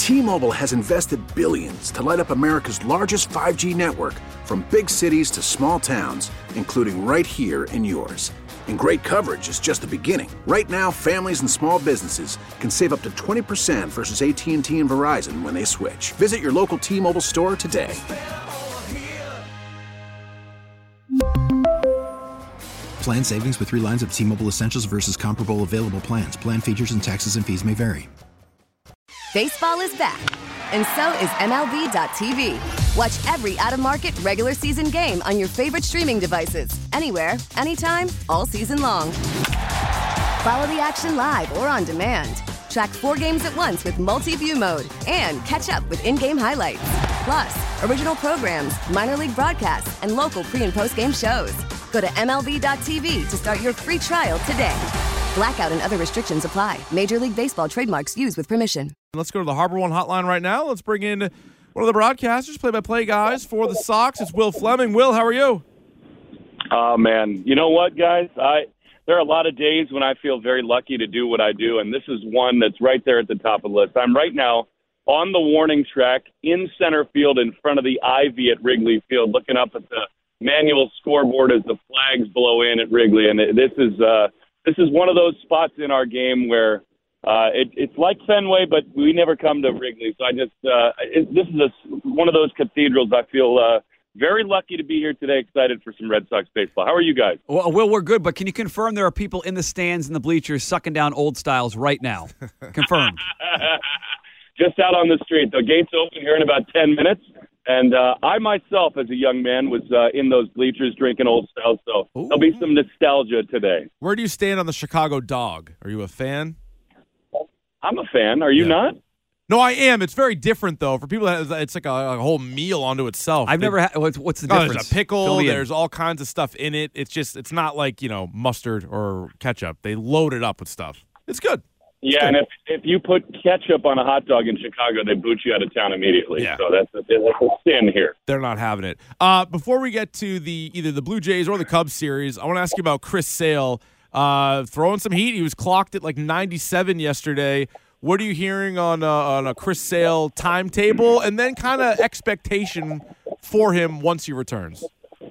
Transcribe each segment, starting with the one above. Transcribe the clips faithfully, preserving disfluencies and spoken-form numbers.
T-Mobile has invested billions to light up America's largest five G network, from big cities to small towns, including right here in yours. And great coverage is just the beginning. Right now, families and small businesses can save up to twenty percent versus A T and T and Verizon when they switch. Visit your local T-Mobile store today. Plan savings with three lines of T-Mobile Essentials versus comparable available plans. Plan features and taxes and fees may vary. Baseball is back, and so is M L B dot T V. Watch every out-of-market regular season game on your favorite streaming devices, anywhere, anytime, all season long. Follow the action live or on demand. Track four games at once with multi-view mode and catch up with in-game highlights. Plus, original programs, minor league broadcasts, and local pre- and post-game shows. Go to M L B dot T V to start your free trial today. Blackout and other restrictions apply. Major League Baseball trademarks used with permission. Let's go to the Harbor One hotline right now. Let's bring in one of the broadcasters, play-by-play guys for the Sox. It's Will Fleming. Will, how are you? Oh, man. You know what, guys? I There are a lot of days when I feel very lucky to do what I do, and this is one that's right there at the top of the list. I'm right now on the warning track in center field in front of the Ivy at Wrigley Field, looking up at the manual scoreboard as the flags blow in at Wrigley. And this is uh, this is one of those spots in our game where uh, it, it's like Fenway, but we never come to Wrigley. So I just uh, it, this is a, one of those cathedrals. I feel uh, very lucky to be here today, excited for some Red Sox baseball. How are you guys? Well, Will, we're good, but can you confirm there are people in the stands and the bleachers sucking down Old Styles right now? Confirmed. Just out on the street. The gates open here in about ten minutes. And uh, I myself, as a young man, was uh, in those bleachers drinking Old Styles, so Ooh. There'll be some nostalgia today. Where do you stand on the Chicago Dog? Are you a fan? I'm a fan. Are you yeah. not? No, I am. It's very different, though. For people, it's like a, a whole meal onto itself. I've they, never had. What's, what's the oh, difference? There's a pickle. There's all kinds of stuff in it. It's just, it's not like, you know, mustard or ketchup. They load it up with stuff. It's good. Yeah, and if, if you put ketchup on a hot dog in Chicago, they boot you out of town immediately. Yeah. So that's a, that's a sin here. They're not having it. Uh, before we get to the either the Blue Jays or the Cubs series, I want to ask you about Chris Sale uh, throwing some heat. He was clocked at like ninety-seven yesterday. What are you hearing on uh, on a Chris Sale timetable, and then kind of expectation for him once he returns?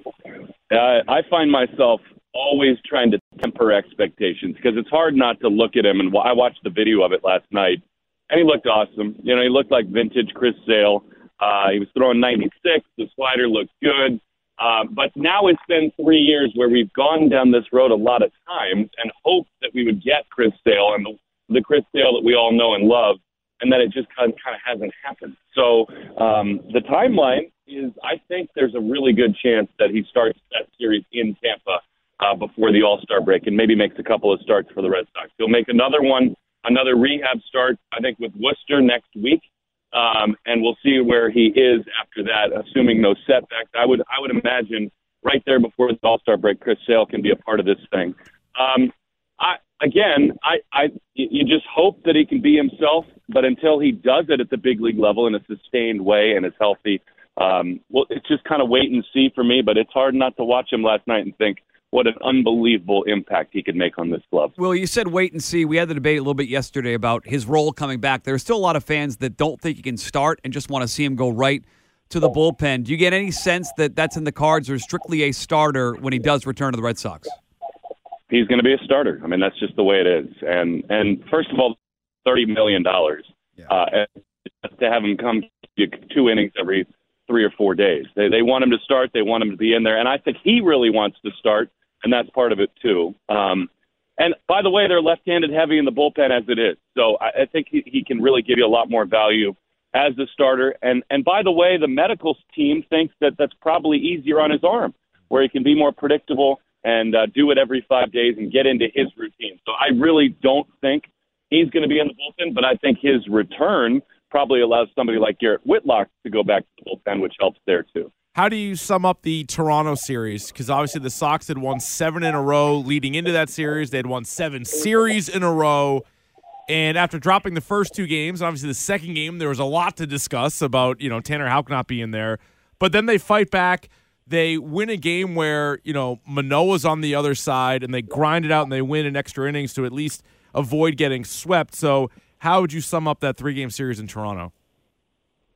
Uh, I find myself always trying to temper expectations because it's hard not to look at him. And I watched the video of it last night, and he looked awesome. You know, he looked like vintage Chris Sale. Uh, he was throwing ninety-six. The slider looked good. Uh, but now it's been three years where we've gone down this road a lot of times and hoped that we would get Chris Sale and the, the Chris Sale that we all know and love, and that it just kind of, kind of hasn't happened. So um, the timeline is, I think there's a really good chance that he starts that series in Tampa Uh, before the All-Star break and maybe makes a couple of starts for the Red Sox. He'll make another one, another rehab start, I think, with Worcester next week, um, and we'll see where he is after that, assuming no setbacks. I would I would imagine right there before the All-Star break, Chris Sale can be a part of this thing. Um, I Again, I, I you just hope that he can be himself, but until he does it at the big league level in a sustained way and is healthy, um, well, it's just kind of wait and see for me, but it's hard not to watch him last night and think, what an unbelievable impact he could make on this club. Well, you said wait and see. We had the debate a little bit yesterday about his role coming back. There's still a lot of fans that don't think he can start and just want to see him go right to the bullpen. Do you get any sense that that's in the cards or strictly a starter when he does return to the Red Sox? He's going to be a starter. I mean, that's just the way it is. And, and first of all, thirty million dollars yeah. uh, and to have him come two innings every three or four days. They, they want him to start. They want him to be in there. And I think he really wants to start. And that's part of it, too. Um, and, by the way, they're left-handed heavy in the bullpen as it is. So I, I think he, he can really give you a lot more value as a starter. And, and, by the way, the medical team thinks that that's probably easier on his arm, where he can be more predictable and uh, do it every five days and get into his routine. So I really don't think he's going to be in the bullpen, but I think his return probably allows somebody like Garrett Whitlock to go back to the bullpen, which helps there, too. How do you sum up the Toronto series? Because obviously the Sox had won seven in a row leading into that series. They had won seven series in a row. And after dropping the first two games, obviously the second game, there was a lot to discuss about, you know, Tanner Houck not being there. But then they fight back. They win a game where, you know, Manoah's on the other side, and they grind it out and they win in extra innings to at least avoid getting swept. So how would you sum up that three-game series in Toronto?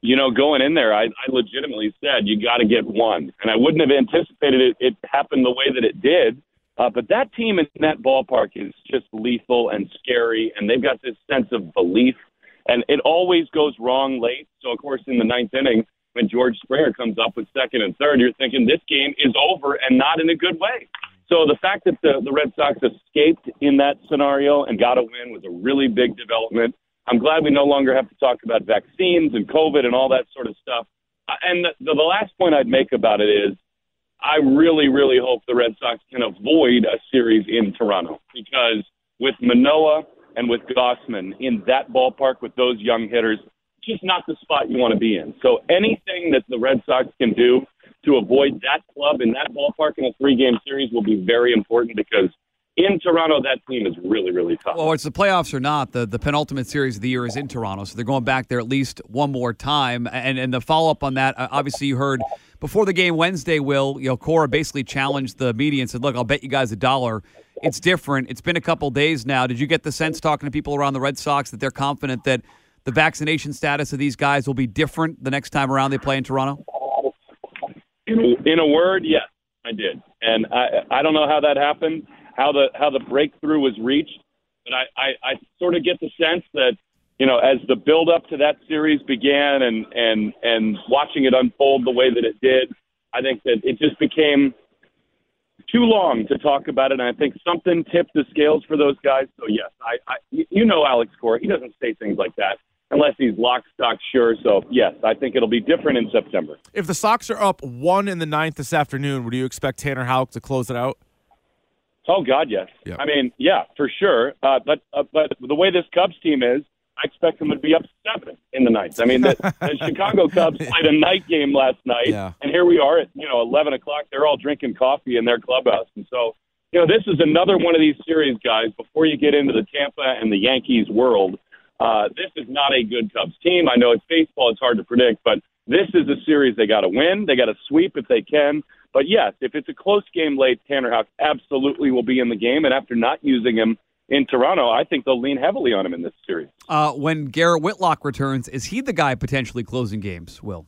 you know, going in there, I, I legitimately said, you got to get one. And I wouldn't have anticipated it, it happened the way that it did. Uh, but that team in that ballpark is just lethal and scary, and they've got this sense of belief. And it always goes wrong late. So, of course, in the ninth inning, when George Springer comes up with second and third, you're thinking this game is over and not in a good way. So the fact that the, the Red Sox escaped in that scenario and got a win was a really big development. I'm glad we no longer have to talk about vaccines and COVID and all that sort of stuff. Uh, and the, the last point I'd make about it is I really, really hope the Red Sox can avoid a series in Toronto, because with Manoah and with Gausman in that ballpark with those young hitters, just not the spot you want to be in. So anything that the Red Sox can do to avoid that club in that ballpark in a three-game series will be very important, because in Toronto, that team is really, really tough. Well, it's the playoffs or not, the, the penultimate series of the year is in Toronto, so they're going back there at least one more time. And and the follow-up on that, uh, obviously you heard before the game Wednesday, Will, you know, Cora basically challenged the media and said, look, I'll bet you guys a dollar. It's different. It's been a couple days now. Did you get the sense talking to people around the Red Sox that they're confident that the vaccination status of these guys will be different the next time around they play in Toronto? In a, in a word, yes, I did. And I I don't know how that happened, how the how the breakthrough was reached, but I, I, I sort of get the sense that, you know, as the build-up to that series began and, and, and watching it unfold the way that it did, I think that it just became too long to talk about it, and I think something tipped the scales for those guys. So, yes, I, I you know Alex Cora. He doesn't say things like that unless he's lock, stock, sure. So, yes, I think it'll be different in September. If the Sox are up one in the ninth this afternoon, would you expect Tanner Houck to close it out? Oh, God, yes. Yep. I mean, yeah, for sure. Uh, but uh, but the way this Cubs team is, I expect them to be up seven in the ninth. I mean, the, the Chicago Cubs played a night game last night, yeah. and here we are at, you know, eleven o'clock. They're all drinking coffee in their clubhouse. And so, you know, this is another one of these series, guys, before you get into the Tampa and the Yankees world. Uh, this is not a good Cubs team. I know it's baseball. It's hard to predict, but this is a series they got to win. They got to sweep if they can. But, yes, if it's a close game late, Tanner Houck absolutely will be in the game. And after not using him in Toronto, I think they'll lean heavily on him in this series. Uh, when Garrett Whitlock returns, is he the guy potentially closing games, Will?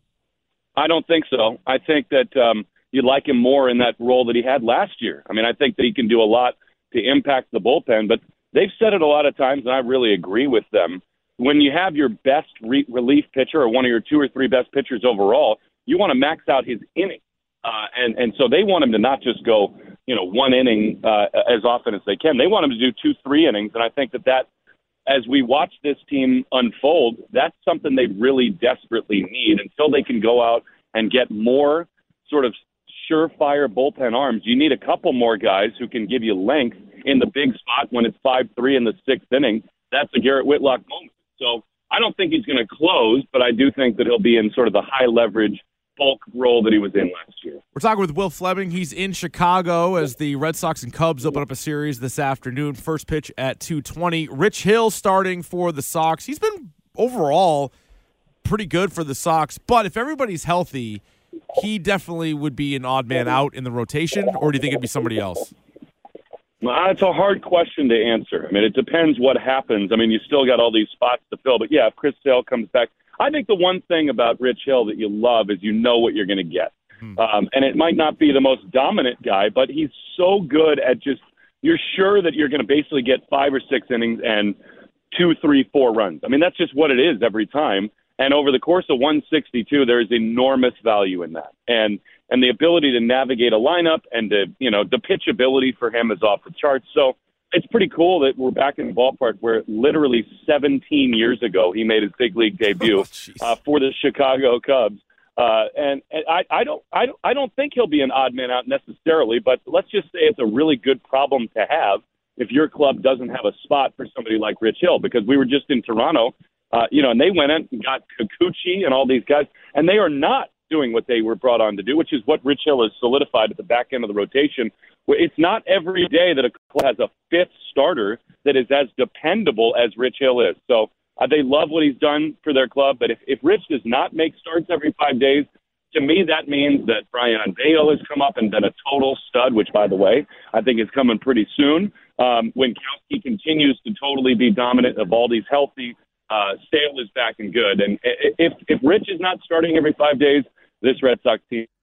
I don't think so. I think that um, you'd like him more in that role that he had last year. I mean, I think that he can do a lot to impact the bullpen. But they've said it a lot of times, and I really agree with them. When you have your best re- relief pitcher or one of your two or three best pitchers overall, you want to max out his innings. Uh, and, and so they want him to not just go, you know, one inning uh, as often as they can. They want him to do two, three innings. And I think that that, as we watch this team unfold, that's something they really desperately need until they can go out and get more sort of surefire bullpen arms. You need a couple more guys who can give you length in the big spot when it's five three in the sixth inning. That's a Garrett Whitlock moment. So I don't think he's going to close, but I do think that he'll be in sort of the high leverage bulk role that he was in last year. We're talking with Will Fleming. He's in Chicago as the Red Sox and Cubs open up a series this afternoon. First pitch at two twenty. Rich Hill starting for the Sox. He's been overall pretty good for the Sox, but if everybody's healthy, he definitely would be an odd man out in the rotation, or do you think it'd be somebody else? Well, it's a hard question to answer. I mean, it depends what happens. I mean, you still got all these spots to fill, but yeah, if Chris Sale comes back, I think the one thing about Rich Hill that you love is you know what you're going to get. Hmm. Um, and it might not be the most dominant guy, but he's so good at just, you're sure that you're going to basically get five or six innings and two, three, four runs. I mean, that's just what it is every time. And over the course of one sixty-two, there is enormous value in that. And and the ability to navigate a lineup and to, you know, the pitch ability for him is off the charts. So it's pretty cool that we're back in the ballpark where literally seventeen years ago he made his big league debut oh, uh, for the Chicago Cubs. Uh, and and I, I don't I don't I don't think he'll be an odd man out necessarily, but let's just say it's a really good problem to have if your club doesn't have a spot for somebody like Rich Hill, because we were just in Toronto, uh, you know, and they went in and got Kikuchi and all these guys, and they are not doing what they were brought on to do, which is what Rich Hill has solidified at the back end of the rotation. It's not every day that a club has a fifth starter that is as dependable as Rich Hill is. So uh, they love what he's done for their club, but if, if Rich does not make starts every five days, to me that means that Brian Bale has come up and been a total stud, which, by the way, I think is coming pretty soon. Um, when Winkowski continues to totally be dominant, Evaldi's healthy, uh, Sale is back and good. And if if Rich is not starting every five days, this Red Sox team is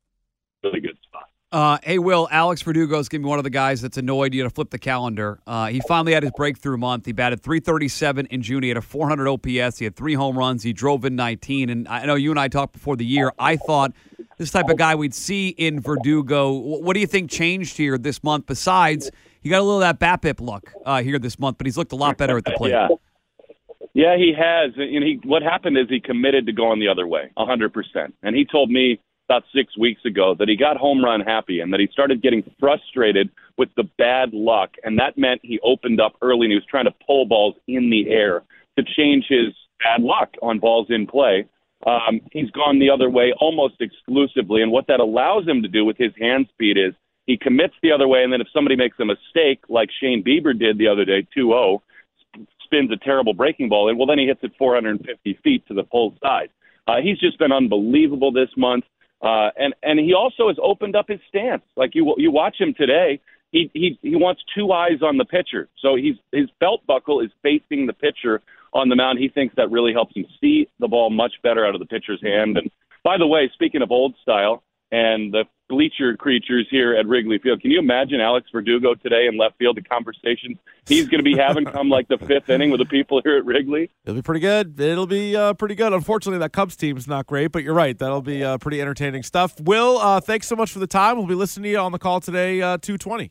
a really good spot. Uh, hey, Will, Alex Verdugo is going to be one of the guys that's annoyed you to flip the calendar. Uh, he finally had his breakthrough month. He batted three thirty-seven in June. He had a four hundred O P S. He had three home runs. He drove in nineteen. And I know you and I talked before the year. I thought this type of guy we'd see in Verdugo. What do you think changed here this month? Besides, he got a little of that BABIP look uh, here this month, but he's looked a lot better at the plate. yeah. Yeah, he has. And he, what happened is he committed to going the other way, one hundred percent. And he told me about six weeks ago that he got home run happy and that he started getting frustrated with the bad luck. And that meant he opened up early and he was trying to pull balls in the air to change his bad luck on balls in play. Um, he's gone the other way almost exclusively. And what that allows him to do with his hand speed is he commits the other way. And then if somebody makes a mistake, like Shane Bieber did the other day, two oh, spins a terrible breaking ball in, well, then he hits it four hundred fifty feet to the full side. Uh, he's just been unbelievable this month. Uh, and, and he also has opened up his stance. Like you you watch him today, he, he, he wants two eyes on the pitcher. So he's his belt buckle is facing the pitcher on the mound. He thinks that really helps him see the ball much better out of the pitcher's hand. And by the way, speaking of old style and the bleacher creatures here at Wrigley Field, can you imagine Alex Verdugo today in left field, the conversations he's going to be having come like the fifth inning with the people here at Wrigley? It'll be pretty good. It'll be uh, pretty good. Unfortunately, that Cubs team is not great, but you're right. That'll be uh, pretty entertaining stuff. Will, uh, thanks so much for the time. We'll be listening to you on the call today, uh, two twenty.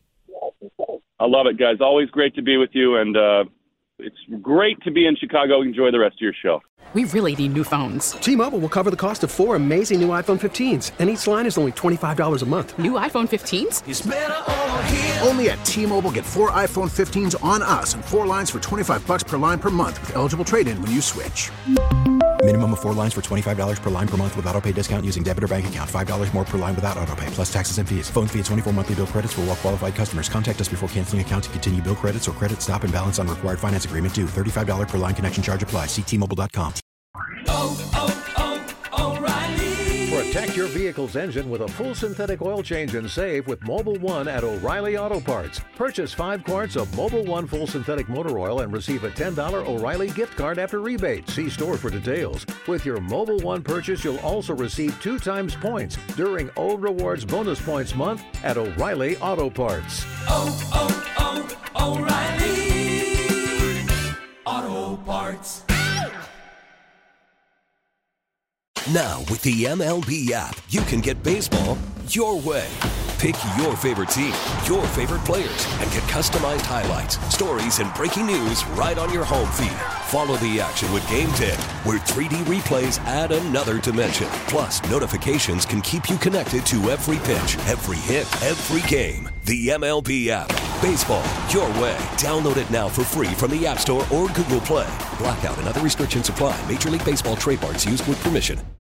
I love it, guys. Always great to be with you, and uh, it's great to be in Chicago. Enjoy the rest of your show. We really need new phones. T-Mobile will cover the cost of four amazing new iPhone fifteens, and each line is only twenty-five dollars a month. New iPhone fifteens? It's better over here. Only at T-Mobile, get four iPhone fifteens on us and four lines for twenty-five bucks per line per month with eligible trade-in when you switch. Minimum of four lines for twenty-five dollars per line per month with autopay discount using debit or bank account. five dollars more per line without autopay, plus taxes and fees. Phone fee at twenty-four monthly bill credits for well-qualified customers. Contact us before canceling account to continue bill credits or credit stop and balance on required finance agreement due. thirty-five dollars per line connection charge applies. See T Mobile dot com. Oh, oh, oh, O'Reilly. Protect your vehicle's engine with a full synthetic oil change and save with Mobile One at O'Reilly Auto Parts. Purchase five quarts of Mobile One full synthetic motor oil and receive a ten dollars O'Reilly gift card after rebate. See store for details. With your Mobile One purchase, you'll also receive two times points during O Rewards Bonus Points Month at O'Reilly Auto Parts. Oh, oh, oh, O'Reilly Auto Parts. Now, with the M L B app, you can get baseball your way. Pick your favorite team, your favorite players, and get customized highlights, stories, and breaking news right on your home feed. Follow the action with Game ten, where three D replays add another dimension. Plus, notifications can keep you connected to every pitch, every hit, every game. The M L B app. Baseball your way. Download it now for free from the App Store or Google Play. Blackout and other restrictions apply. Major League Baseball trademarks used with permission.